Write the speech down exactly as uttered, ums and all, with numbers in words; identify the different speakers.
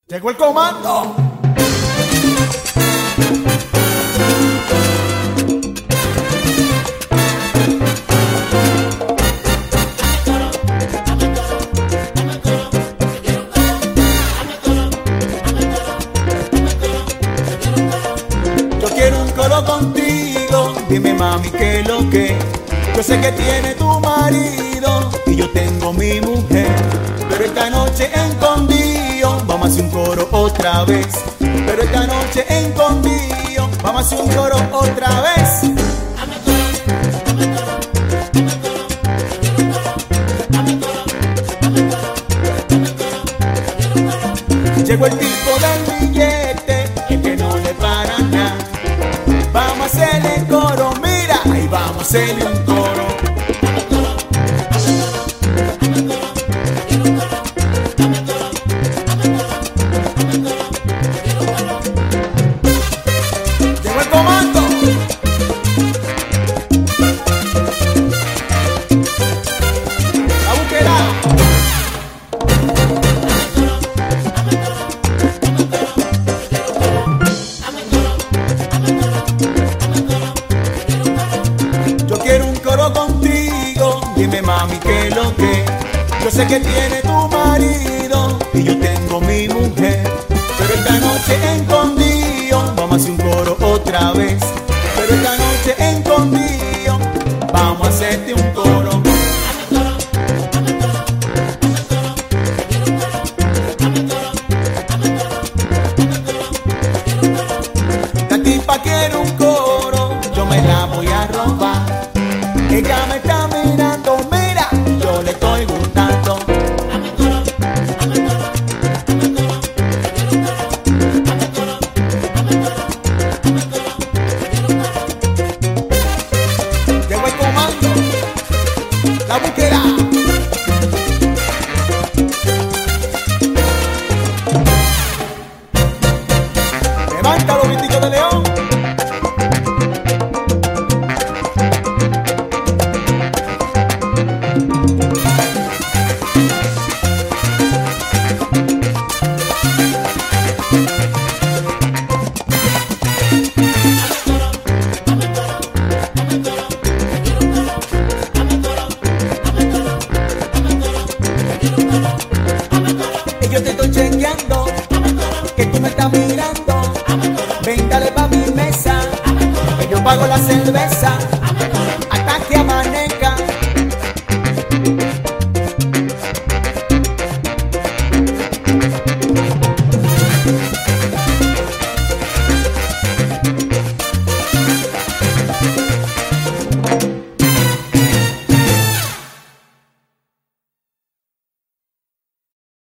Speaker 1: Llegó el comando. Yo quiero un coro contigo, dime mami qué es lo que. Yo sé que tiene tu marido y yo tengo mi mujer, pero esta noche escondido vamos a hacer un coro otra vez. Pero esta noche escondido vamos a hacer un coro otra vez. Llegó el tipo del billete, el que no le para nada. Vamos a hacerle coro, mira, ahí vamos a hacerle un coro. Llegó el comando. La búsqueda. Yo quiero un coro contigo, dime mami qué es lo que. Yo sé que tiene tu marido y yo tengo mi mujer, pero esta noche escondido vamos a hacer un coro otra vez. Pero esta noche escondido vamos a hacerte un coro. La tipa quiere un coro, yo me la voy a robar. Ella me está mirando, mira, yo le estoy gustando. Llegó el comando, la búsqueda. Levanta los vititos de león. Y yo te estoy chequeando, que tú me estás mirando. Ven, dale pa' mi mesa, que yo pago la cerveza.